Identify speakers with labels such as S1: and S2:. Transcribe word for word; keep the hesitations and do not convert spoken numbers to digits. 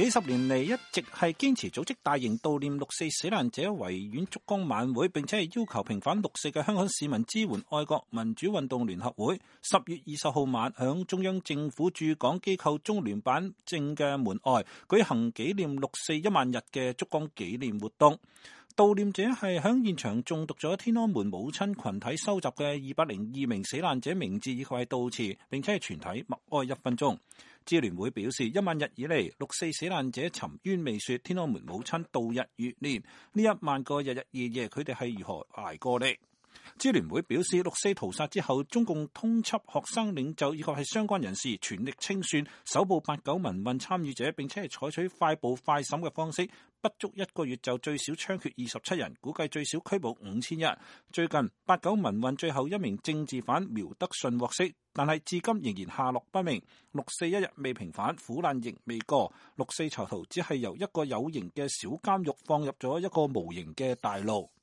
S1: 幾十年嚟一直係堅持組織大型悼念六四死難者維園燭光晚會，並且係要求平反六四嘅香港市民支援愛國民主運動聯合會，十月二十號晚響中央政府駐港機構中聯辦正嘅門外舉行紀念六四一萬日嘅燭光紀念活動。悼念者係響現場誦讀咗天安門母親群體收集嘅二百零二名死難者名字以及係悼詞，並且係全體默哀一分鐘。支聯會表示，一萬日以嚟，六四死難者沉冤未雪，天安門母親度日月年，呢一萬個日日夜夜，佢哋係如何捱過呢？支聯會表示，六四屠殺之後，中共通緝學生領袖以及係相關人士，全力清算，搜捕八九民運參與者，並且係採取快捕快審嘅方式，不足一個月就最少槍決二十七人，估計最少拘捕五千人。最近八九民運最後一名政治犯苗德順獲釋，但係至今仍然下落不明。六四一日未平反，苦難仍未過。六四囚徒只係由一個有形嘅小監獄放入咗一個無形嘅大牢。